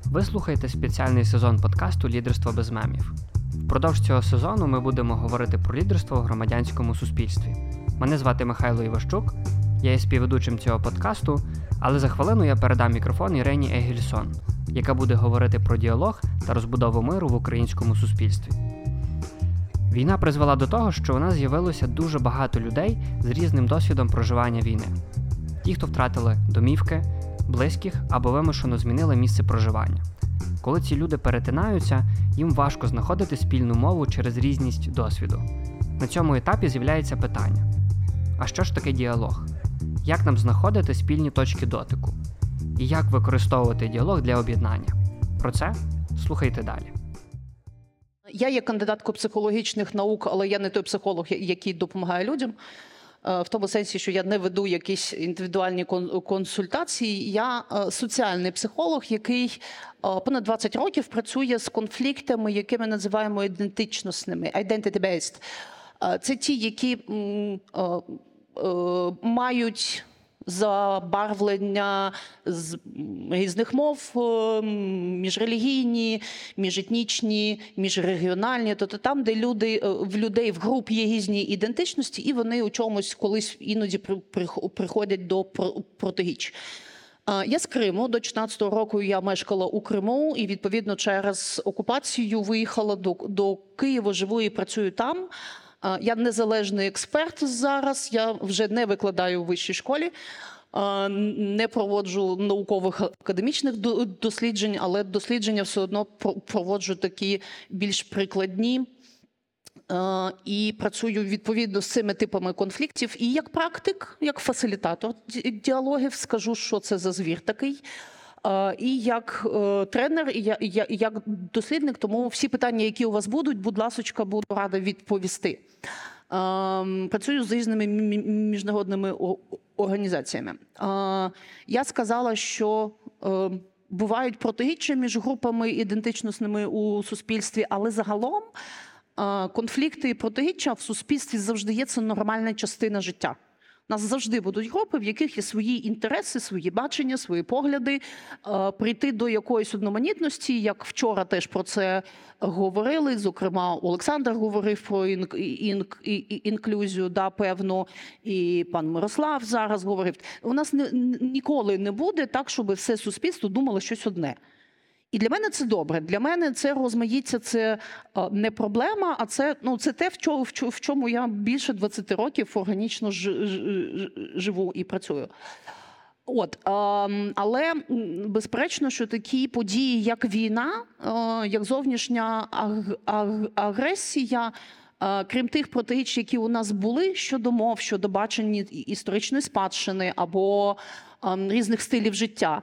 Ви слухаєте спеціальний сезон подкасту «Лідерство без мемів». Впродовж цього сезону ми будемо говорити про лідерство в громадянському суспільстві. Мене звати Михайло Іващук, я є співведучим цього подкасту, але за хвилину я передам мікрофон Ірені Егільсон, яка буде говорити про діалог та розбудову миру в українському суспільстві. Війна призвела до того, що у нас з'явилося дуже багато людей з різним досвідом проживання війни. Ті, хто втратили домівки, близьких або вимушено змінили місце проживання. Коли ці люди перетинаються, їм важко знаходити спільну мову через різність досвіду. На цьому етапі з'являється питання: а що ж таке діалог? Як нам знаходити спільні точки дотику? І як використовувати діалог для об'єднання? Про це слухайте далі. Я є кандидаткою психологічних наук, але я не той психолог, який допомагає людям. В тому сенсі, що я не веду якісь індивідуальні консультації. Я соціальний психолог, який понад 20 років працює з конфліктами, які ми називаємо ідентичностними, identity-based. Це ті, які мають забарвлення з різних мов, міжрелігійні, міжетнічні, міжрегіональні, тобто там, де в людей в групі є різні ідентичності, і вони у чомусь колись іноді приходять до протиріч. Я з Криму, до 14-го року я мешкала у Криму, і відповідно через окупацію виїхала до Києва, живу і працюю там. Я незалежний експерт зараз, я вже не викладаю у вищій школі, не проводжу наукових академічних досліджень, але дослідження все одно проводжу такі більш прикладні і працюю відповідно з цими типами конфліктів. І як практик, як фасилітатор діалогів скажу, що це за звір такий. І як тренер, і як дослідник, тому всі питання, які у вас будуть, будь ласочка, буду рада відповісти. Працюю з різними міжнародними організаціями. Я сказала, що бувають протиріччя між групами ідентичностними у суспільстві, але загалом конфлікти і протиріччя в суспільстві завжди є, це нормальна частина життя. У нас завжди будуть групи, в яких є свої інтереси, свої бачення, свої погляди. Прийти до якоїсь одноманітності, як вчора теж про це говорили, зокрема Олександр говорив про інклюзію, да, певно, і пан Мирослав зараз говорив. У нас ніколи не буде так, щоб все суспільство думало щось одне. І для мене це добре. Для мене це розмаїття, це не проблема, а це те, в чому я більше 20 років органічно живу і працюю. Але безперечно, що такі події, як війна, як зовнішня агресія, крім тих протиріч, які у нас були щодо мов, щодо бачення історичної спадщини або різних стилів життя,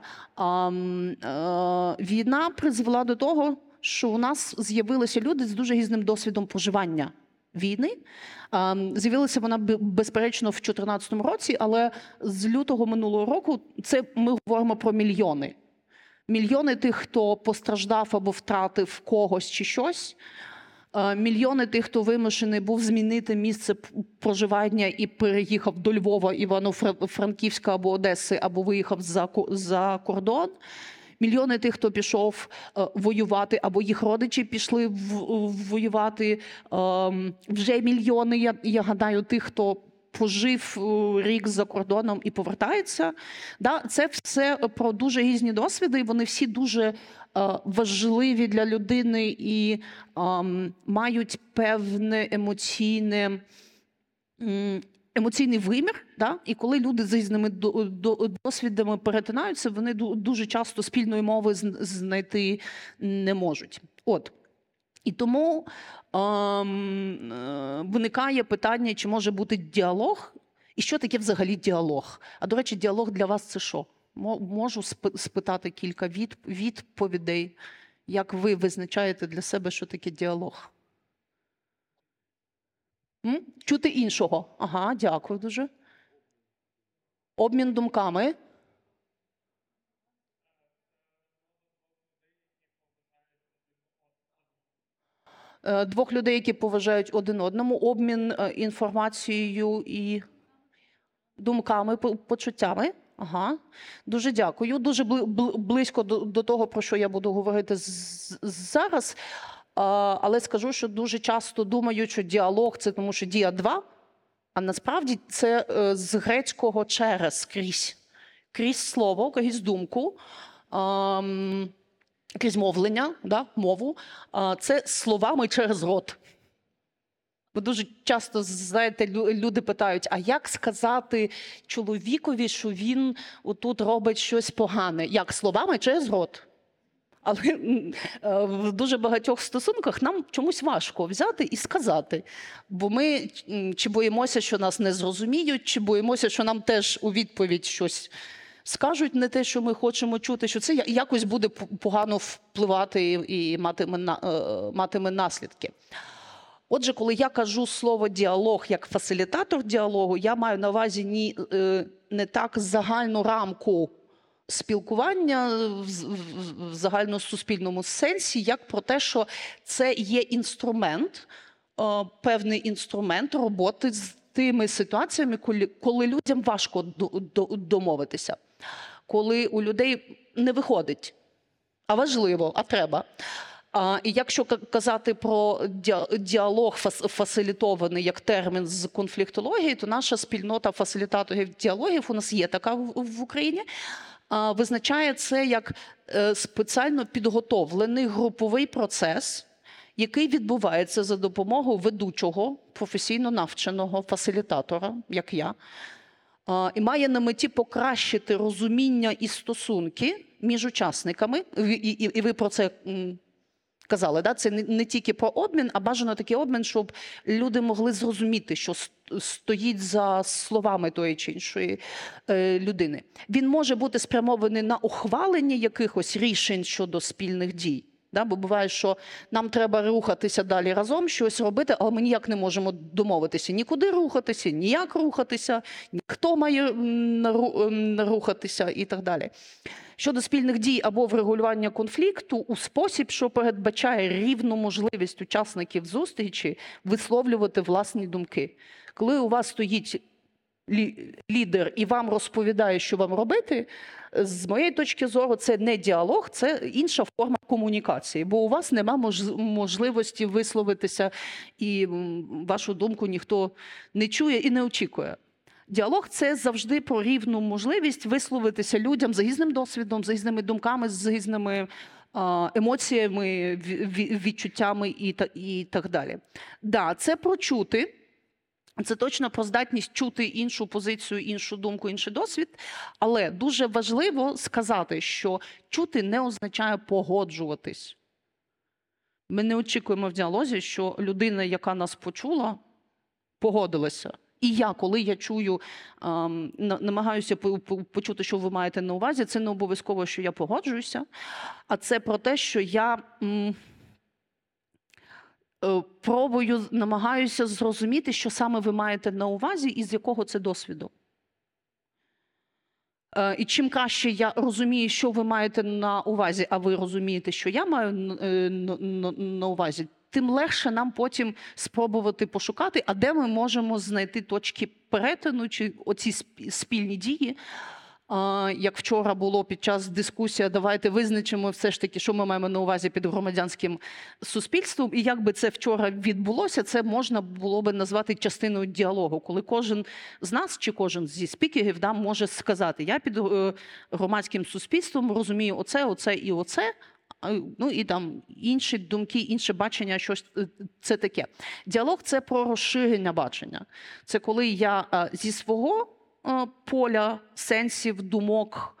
війна призвела до того, що у нас з'явилися люди з дуже різним досвідом проживання війни. З'явилася вона, безперечно, в 2014 році, але з лютого минулого року це ми говоримо про мільйони. Мільйони тих, хто постраждав або втратив когось чи щось. Мільйони тих, хто вимушений був змінити місце проживання і переїхав до Львова, Івано-Франківська або Одеси, або виїхав за кордон. Мільйони тих, хто пішов воювати, або їх родичі пішли воювати. Вже мільйони, я гадаю, тих, хто пожив рік за кордоном і повертається. Це все про дуже різні досвіди, і вони всі дуже важливі для людини і мають певне емоційний вимір. І коли люди з різними досвідами перетинаються, вони дуже часто спільної мови знайти не можуть. І тому виникає питання, чи може бути діалог, і що таке взагалі діалог. А, до речі, діалог для вас – це що? Можу спитати кілька відповідей, як ви визначаєте для себе, що таке діалог? Чути іншого. Ага, дякую дуже. Обмін думками. Двох людей, які поважають один одному, обмін інформацією і думками, почуттями. Ага, дуже дякую. Дуже близько до того, про що я буду говорити зараз. Але скажу, що дуже часто думають, що діалог – це тому, що дія два, а насправді це з грецького через, крізь слово, крізь думку, крізь мовлення, да, мову. Це словами через рот. Бо дуже часто, знаєте, люди питають, а як сказати чоловікові, що він отут робить щось погане? Як, словами через рот? Але в дуже багатьох стосунках нам чомусь важко взяти і сказати. Бо ми чи боїмося, що нас не зрозуміють, чи боїмося, що нам теж у відповідь щось скажуть не те, що ми хочемо чути, що це якось буде погано впливати і матиме наслідки. Отже, коли я кажу слово «діалог» як фасилітатор діалогу, я маю на увазі не так загальну рамку спілкування в загальносуспільному сенсі, як про те, що це є інструмент, певний інструмент роботи з тими ситуаціями, коли людям важко домовитися, коли у людей не виходить, а важливо, а треба. І якщо казати про діалог фасилітований як термін з конфліктології, то наша спільнота фасилітаторів діалогів, у нас є така в Україні, визначає це як спеціально підготовлений груповий процес, який відбувається за допомогою ведучого, професійно навченого фасилітатора, як я, і має на меті покращити розуміння і стосунки між учасниками, і ви про це казали, да? Це не тільки про обмін, а бажано такий обмін, щоб люди могли зрозуміти, що стоїть за словами тої чи іншої людини. Він може бути спрямований на ухвалення якихось рішень щодо спільних дій. Да? Бо буває, що нам треба рухатися далі разом, щось робити, але ми ніяк не можемо домовитися. Нікуди рухатися, ніяк рухатися, ніхто має рухатися і так далі. Щодо спільних дій або врегулювання конфлікту у спосіб, що передбачає рівну можливість учасників зустрічі висловлювати власні думки. Коли у вас стоїть лідер і вам розповідає, що вам робити, з моєї точки зору, це не діалог, це інша форма комунікації, бо у вас нема можливості висловитися, і вашу думку ніхто не чує і не очікує. Діалог – це завжди про рівну можливість висловитися людям з різним досвідом, з різними думками, з різними емоціями, відчуттями і так далі. Да, це про чути. Це точно про здатність чути іншу позицію, іншу думку, інший досвід. Але дуже важливо сказати, що чути не означає погоджуватись. Ми не очікуємо в діалозі, що людина, яка нас почула, погодилася. І я, коли я чую, намагаюся почути, що ви маєте на увазі, це не обов'язково, що я погоджуюся, а це про те, що я намагаюся зрозуміти, що саме ви маєте на увазі і з якого це досвіду. І чим краще я розумію, що ви маєте на увазі, а ви розумієте, що я маю на увазі, тим легше нам потім спробувати пошукати, а де ми можемо знайти точки перетину чи оці спільні дії. Як вчора було під час дискусії, давайте визначимо все ж таки, що ми маємо на увазі під громадянським суспільством. І як би це вчора відбулося, це можна було би назвати частиною діалогу, коли кожен з нас чи кожен зі спікерів може сказати, я під громадським суспільством розумію оце і оце, ну і там інші думки, інше бачення, щось це таке. Діалог – це про розширення бачення. Це коли я зі свого поля сенсів, думок,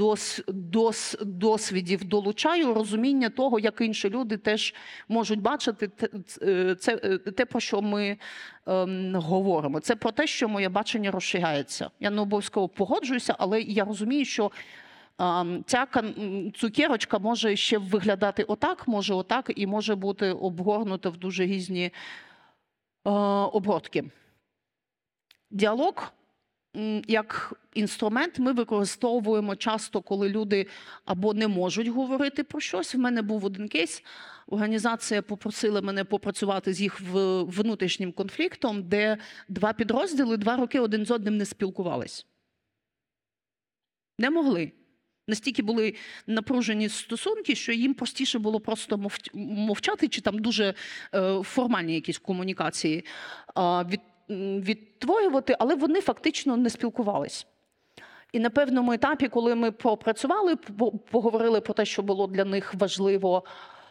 досвідів долучаю розуміння того, як інші люди теж можуть бачити те, про що ми говоримо. Це про те, що моє бачення розширяється. Я не обов'язково погоджуюся, але я розумію, що ця цукерочка може ще виглядати отак, може отак, і може бути обгорнута в дуже різні обгортки. Діалог як інструмент ми використовуємо часто, коли люди або не можуть говорити про щось. В мене був один кейс, організація попросила мене попрацювати з їх внутрішнім конфліктом, де два підрозділи 2 роки один з одним не спілкувались. Не могли. Настільки були напружені стосунки, що їм простіше було просто мовчати, чи там дуже формальні якісь комунікації відтворювати, але вони фактично не спілкувались. І на певному етапі, коли ми попрацювали, поговорили про те, що було для них важливо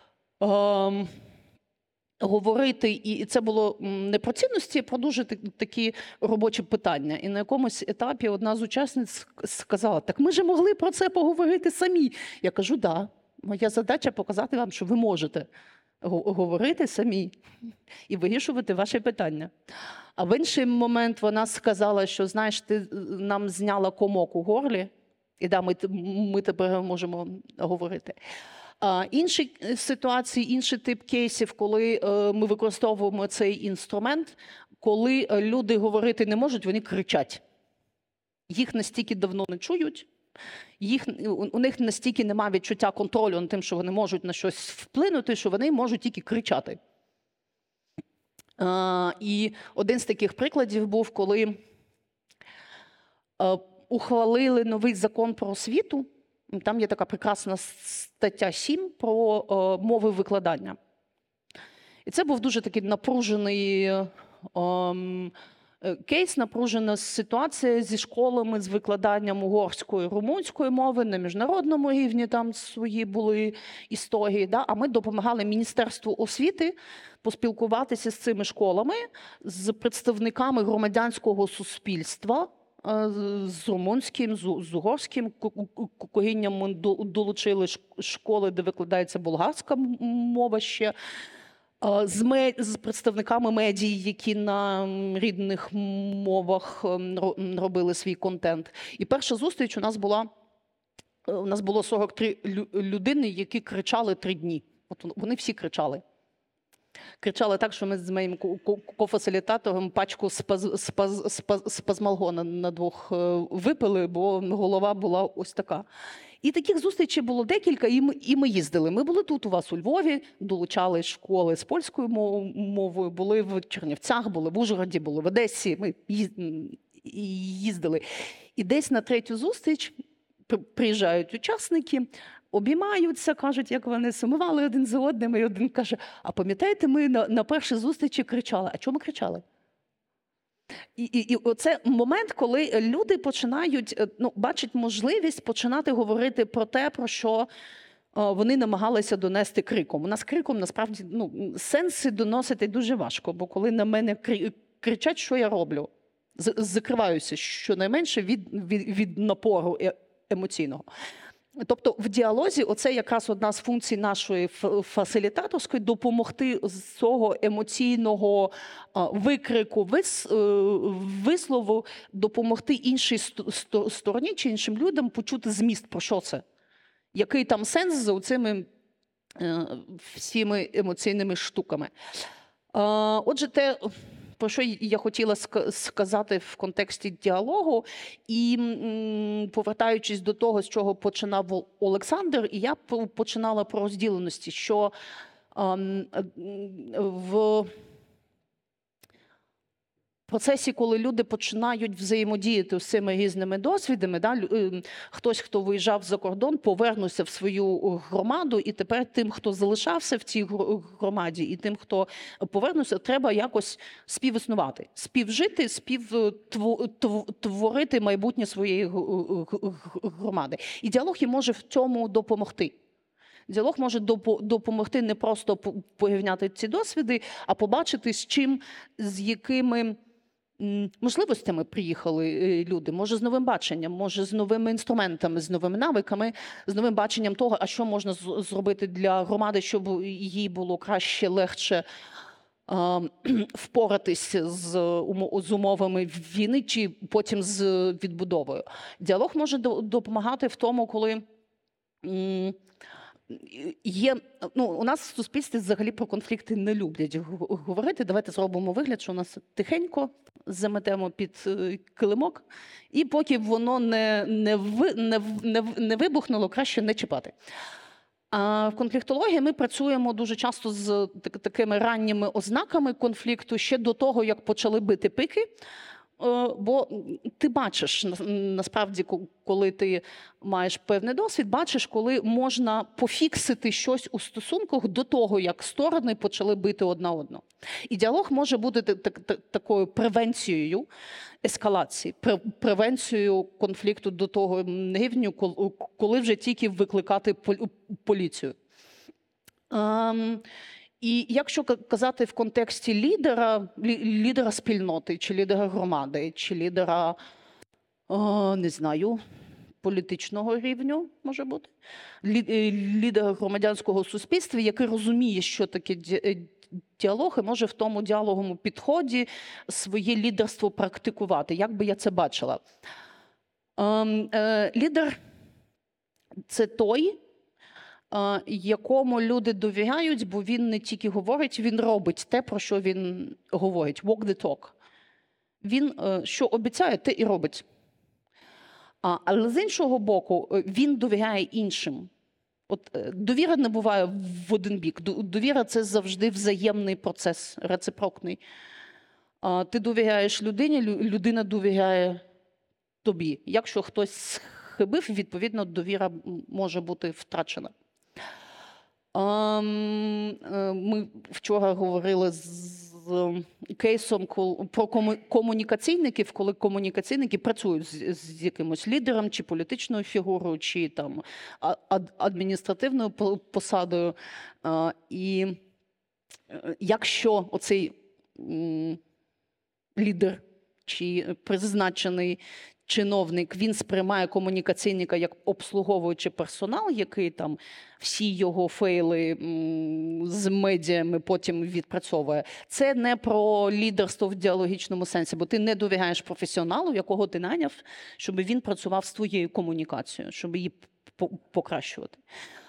говорити, і це було не про цінності, а про дуже такі робочі питання. І на якомусь етапі одна з учасниць сказала: так ми ж могли про це поговорити самі. Я кажу: да, моя задача показати вам, що ви можете говорити самі і вирішувати ваші питання. А в інший момент вона сказала, що, знаєш, ти нам зняла комок у горлі, і да, ми тепер можемо говорити. Інші ситуації, інший тип кейсів, коли ми використовуємо цей інструмент, коли люди говорити не можуть, вони кричать. Їх настільки давно не чують, у них настільки немає відчуття контролю над тим, що вони можуть на щось вплинути, що вони можуть тільки кричати. І один з таких прикладів був, коли ухвалили новий закон про освіту. Там є така прекрасна стаття 7 про мови викладання. І це був дуже такий напружений кейс, напружена ситуація зі школами з викладанням угорської, румунської мови на міжнародному рівні, там свої були історії. Да? А ми допомагали Міністерству освіти поспілкуватися з цими школами, з представниками громадянського суспільства, з румунським, з угорським корінням. Ми долучили школи, де викладається болгарська мова ще, з представниками медій, які на рідних мовах робили свій контент. І перша зустріч у нас було 43 людини, які кричали 3 дні. От вони всі кричали. Кричали так, що ми з моїм кофасилітатором пачку спазмалгона на 2 випили, бо голова була ось така. І таких зустрічей було декілька, і ми їздили. Ми були тут у вас у Львові, долучали школи з польською мовою, були в Чернівцях, були в Ужгороді, були в Одесі. Ми їздили. І десь на 3-ю зустріч приїжджають учасники, обіймаються, кажуть, як вони сумували один за одним, і один каже: а пам'ятаєте, ми на першій зустрічі кричали. А чому ми кричали? І оце момент, коли люди починають, бачать можливість починати говорити про те, про що вони намагалися донести криком. У нас криком, насправді, сенси доносити дуже важко, бо коли на мене кричать, що я роблю? Закриваюся щонайменше від напору емоційного. Тобто в діалозі оце якраз одна з функцій нашої фасилітаторської – допомогти з цього емоційного викрику, вислову, допомогти іншій стороні чи іншим людям почути зміст, про що це. Який там сенс за цими всіми емоційними штуками. Отже, те, про що я хотіла сказати в контексті діалогу, і повертаючись до того, з чого починав Олександр, і я починала про розділеності, що в процесі, коли люди починають взаємодіяти з цими різними досвідами, хтось, хто виїжджав за кордон, повернувся в свою громаду, і тепер тим, хто залишався в цій громаді, і тим, хто повернувся, треба якось співіснувати, співжити, співтворити майбутнє своєї громади. І діалог їм може в цьому допомогти. Діалог може допомогти не просто порівняти ці досвіди, а побачити, з якими можливостями приїхали люди. Може, з новим баченням, може, з новими інструментами, з новими навиками, з новим баченням того, а що можна зробити для громади, щоб їй було краще, легше впоратися з умовами війни чи потім з відбудовою. Діалог може допомагати в тому, коли у нас в суспільстві взагалі про конфлікти не люблять говорити. Давайте зробимо вигляд, що у нас тихенько заметемо під килимок, і поки воно не вибухнуло, краще не чіпати. А в конфліктології ми працюємо дуже часто з такими ранніми ознаками конфлікту ще до того, як почали бити пики. Бо ти бачиш, насправді, коли ти маєш певний досвід, бачиш, коли можна пофіксити щось у стосунках до того, як сторони почали бити одна одну. І діалог може бути такою превенцією ескалації, превенцією конфлікту до того рівня, коли вже тільки викликати поліцію. І якщо казати в контексті лідера спільноти, чи лідера громади, чи лідера, не знаю, політичного рівня, може бути, лідера громадянського суспільства, який розуміє, що таке діалог, і може в тому діалоговому підході своє лідерство практикувати. Як би я це бачила? Лідер – це той, якому люди довіряють, бо він не тільки говорить, він робить те, про що він говорить. Walk the talk. Він що обіцяє, те і робить. Але з іншого боку, він довіряє іншим. От довіра не буває в один бік. Довіра – це завжди взаємний процес, рецепрокний. Ти довіряєш людині, людина довіряє тобі. Якщо хтось схибив, відповідно, довіра може бути втрачена. Ми вчора говорили з кейсом про комунікаційників, коли комунікаційники працюють з якимось лідером, чи політичною фігурою, чи там адміністративною посадою. І якщо оцей лідер чи призначений чиновник, він сприймає комунікаційника як обслуговуючий персонал, який там всі його фейли з медіями потім відпрацьовує. Це не про лідерство в діалогічному сенсі, бо ти не довіряєш професіоналу, якого ти наняв, щоб він працював з твоєю комунікацією, щоб її покращувати.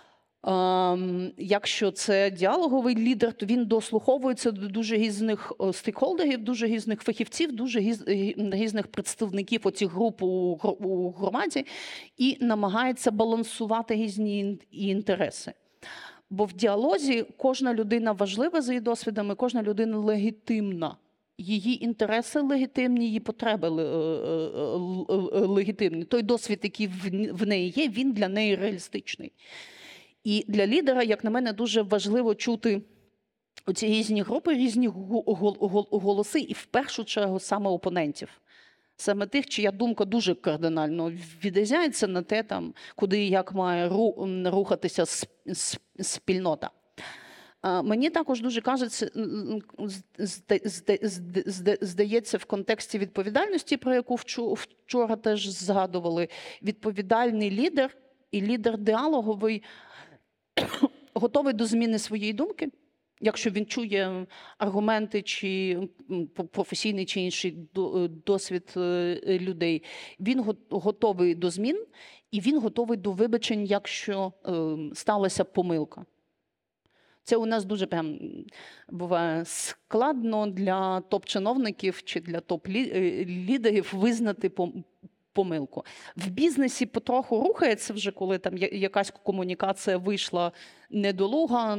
Якщо це діалоговий лідер, то він дослуховується до дуже різних стейкхолдерів, дуже різних фахівців, дуже різних представників оцих груп у громаді і намагається балансувати різні інтереси. Бо в діалозі кожна людина важлива за її досвідами, кожна людина легітимна. Її інтереси легітимні, її потреби легітимні. Той досвід, який в неї є, він для неї реалістичний. І для лідера, як на мене, дуже важливо чути оці різні групи, різні голоси, і в першу чергу саме опонентів. Саме тих, чия думка дуже кардинально відрізняється на те, там, куди і як має рухатися спільнота. Мені також дуже кажеться, здається, в контексті відповідальності, про яку вчора теж згадували, відповідальний лідер і лідер діалоговий готовий до зміни своєї думки, якщо він чує аргументи чи професійний чи інший досвід людей. Він готовий до змін і він готовий до вибачень, якщо сталася помилка. Це у нас дуже прям буває складно для топ-чиновників чи для топ-лідерів визнати помилку. В бізнесі потроху рухається вже, коли там якась комунікація вийшла недолуга,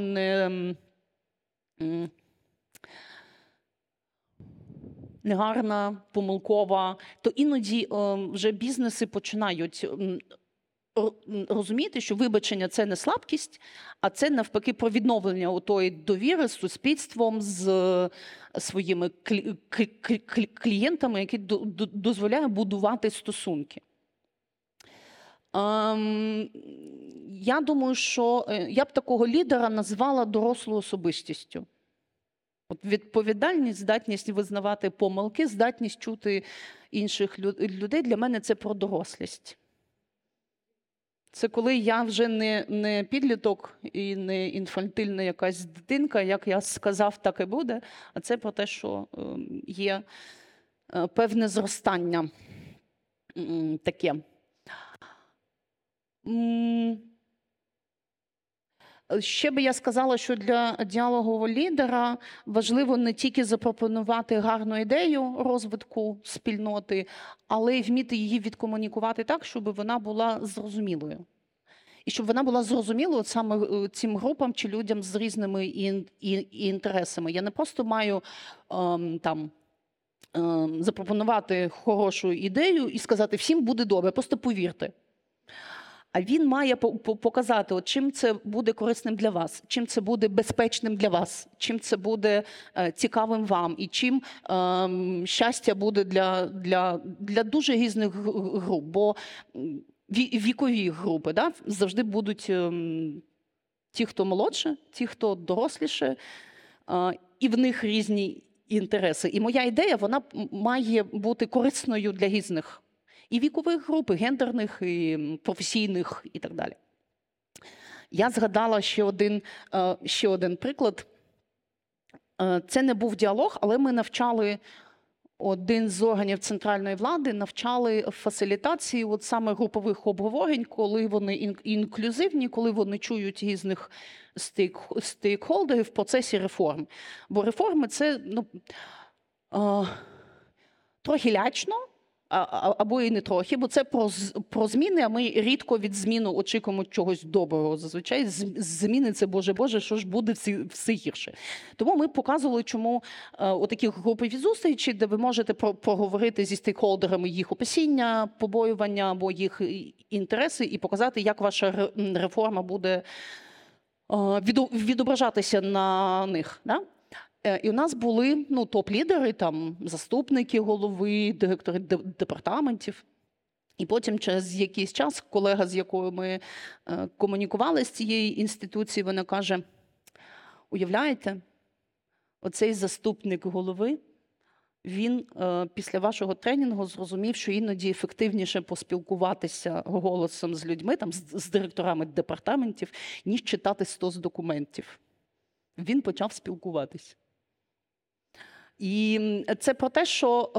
негарна, помилкова, то іноді вже бізнеси починають розуміти, що вибачення – це не слабкість, а це навпаки про відновлення тої довіри з суспільством, з своїми клієнтами, які дозволяє будувати стосунки. Я думаю, що я б такого лідера назвала дорослою особистістю. От відповідальність, здатність визнавати помилки, здатність чути інших людей, для мене це про дорослість. Це коли я вже не підліток і не інфантильна якась дитинка, як я сказав, так і буде, а це про те, що є певне зростання таке. Ще би я сказала, що для діалогового лідера важливо не тільки запропонувати гарну ідею розвитку спільноти, але й вміти її відкомунікувати так, щоб вона була зрозумілою. І щоб вона була зрозумілою саме цим групам чи людям з різними інтересами. Я не просто маю там запропонувати хорошу ідею і сказати, всім буде добре, просто повірте. А він має показати, от чим це буде корисним для вас, чим це буде безпечним для вас, чим це буде цікавим вам, і чим щастя буде для дуже різних груп. Бо вікові групи, да, завжди будуть ті, хто молодше, ті, хто доросліше, і в них різні інтереси. І моя ідея, вона має бути корисною для різних і вікових груп, і гендерних, і професійних, і так далі. Я згадала ще один приклад. Це не був діалог, але ми навчали, один з органів центральної влади навчали фасилітації от саме групових обговорень, коли вони інклюзивні, коли вони чують різних стейкхолдерів в процесі реформ. Бо реформи – це трохи лячно, або і не трохи, бо це про зміни, а ми рідко від зміну очікуємо чогось доброго. Зазвичай зміни – це Боже, що ж буде все гірше. Тому ми показували, чому отакі групові зустрічі, де ви можете проговорити зі стейкхолдерами їх опасіння, побоювання або їх інтереси і показати, як ваша реформа буде відображатися на них. Да? І у нас були топ-лідери, там, заступники голови, директори департаментів. І потім через якийсь час колега, з якою ми комунікували з цієї інституції, вона каже, уявляєте, оцей заступник голови, він після вашого тренінгу зрозумів, що іноді ефективніше поспілкуватися голосом з людьми, там, з директорами департаментів, ніж читати 100 документів. Він почав спілкуватись. І це про те, що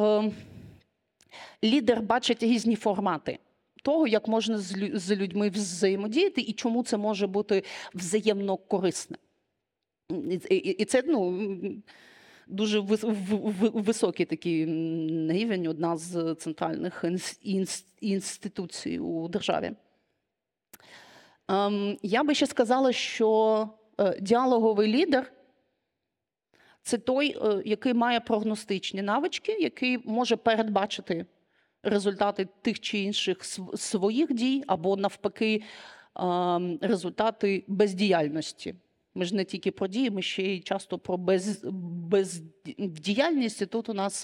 лідер бачить різні формати того, як можна з людьми взаємодіяти і чому це може бути взаємно корисне. І це дуже високий такий рівень, одна з центральних інституцій у державі. Я би ще сказала, що діалоговий лідер – це той, який має прогностичні навички, який може передбачити результати тих чи інших своїх дій, або навпаки результати бездіяльності. Ми ж не тільки про дії, ми ще й часто про бездіяльність. І тут у нас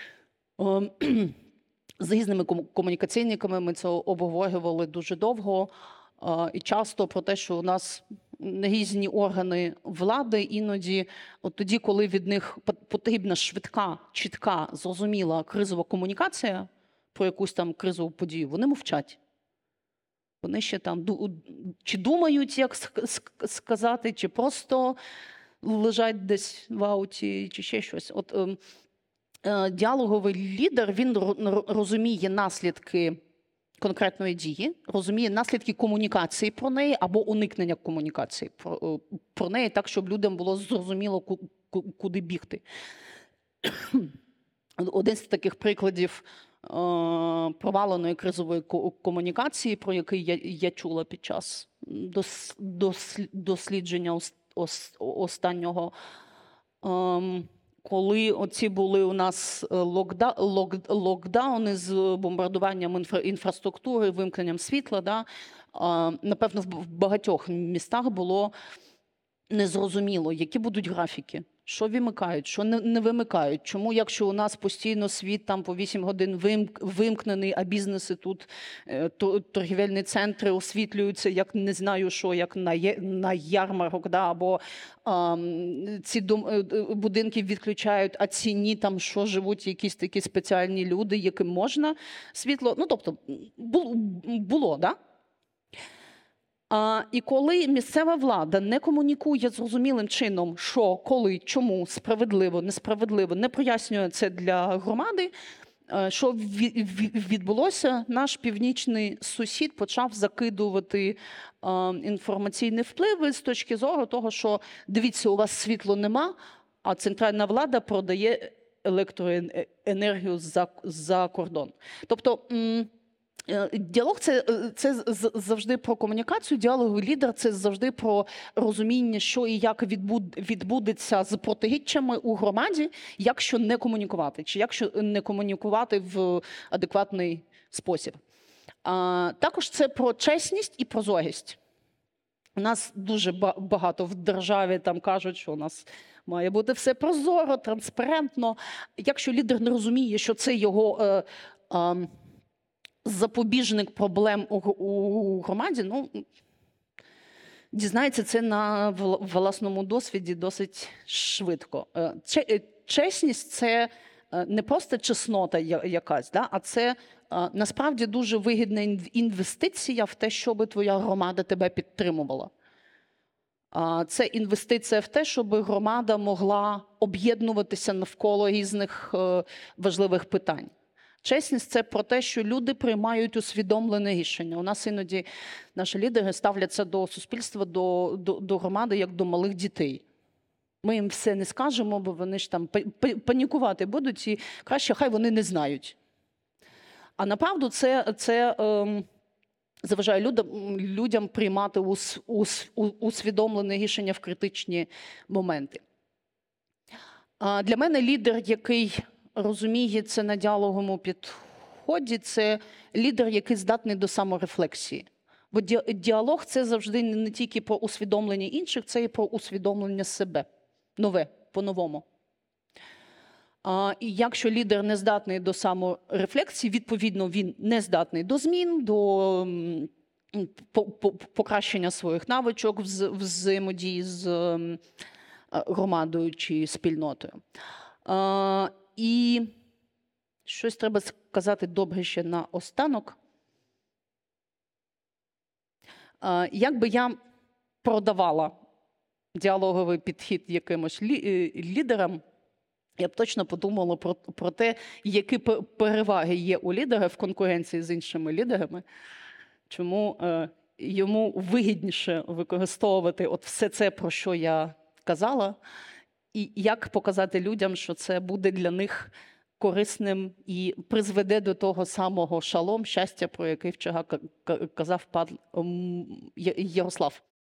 з різними комунікаційниками ми це обговорювали дуже довго. І часто про те, що у нас різні органи влади іноді, от тоді, коли від них потрібна швидка, чітка, зрозуміла кризова комунікація про якусь там кризову подію, вони мовчать. Вони ще там чи думають, як сказати, чи просто лежать десь в ауті, чи ще щось. От діалоговий лідер, він розуміє наслідки конкретної дії, розуміє наслідки комунікації про неї або уникнення комунікації про неї, так, щоб людям було зрозуміло, куди бігти. Один з таких прикладів проваленої кризової комунікації, про який я чула під час дослідження останнього, коли оці були у нас локдауни з бомбардуванням інфраструктури, вимкненням світла, да, напевно, в багатьох містах було незрозуміло, які будуть графіки, що вимикають, що не вимикають. Чому, якщо у нас постійно світ там по 8 годин вимкнений, а бізнеси тут, торгівельні центри освітлюються, як не знаю що, як на ярмарок, да, або ці будинки відключають, а ці ні, там що живуть якісь такі спеціальні люди, яким можна світло. Ну, тобто, було, да? І коли місцева влада не комунікує зрозумілим чином, що, коли, чому, справедливо, несправедливо, не пояснює це для громади, що відбулося, наш північний сусід почав закидувати інформаційні впливи з точки зору того, що, дивіться, у вас світло нема, а центральна влада продає електроенергію за кордон. Тобто, Діалог це завжди про комунікацію. Діалоговий лідер це завжди про розуміння, що і як відбудеться з протиріччями у громаді, якщо не комунікувати, чи якщо не комунікувати в адекватний спосіб. Також це про чесність і прозорість. У нас дуже багато в державі там кажуть, що у нас має бути все прозоро, транспарентно. Якщо лідер не розуміє, що це його запобіжник проблем у громаді, ну, дізнається це на власному досвіді досить швидко. Чесність – це не просто чеснота якась, да? А це насправді дуже вигідна інвестиція в те, щоб твоя громада тебе підтримувала. Це інвестиція в те, щоб громада могла об'єднуватися навколо різних важливих питань. Чесність – це про те, що люди приймають усвідомлене рішення. У нас іноді наші лідери ставляться до суспільства, до громади, як до малих дітей. Ми їм все не скажемо, бо вони ж там панікувати будуть, і краще хай вони не знають. А направду це заважає людям приймати усвідомлене рішення в критичні моменти. Для мене лідер, який розуміє це на діалоговому підході, це лідер, який здатний до саморефлексії. Бо діалог – це завжди не тільки про усвідомлення інших, це і про усвідомлення себе. Нове, по-новому. І якщо лідер не здатний до саморефлексії, відповідно, він не здатний до змін, до покращення своїх навичок взаємодії з громадою чи спільнотою. І щось треба сказати добре ще наостанок. Як би я продавала діалоговий підхід якимось лідерам, я б точно подумала про те, які переваги є у лідера в конкуренції з іншими лідерами, чому йому вигідніше використовувати от все це, про що я казала, і як показати людям, що це буде для них корисним і призведе до того самого шалом, щастя, про який вчора казав пан Ярослав.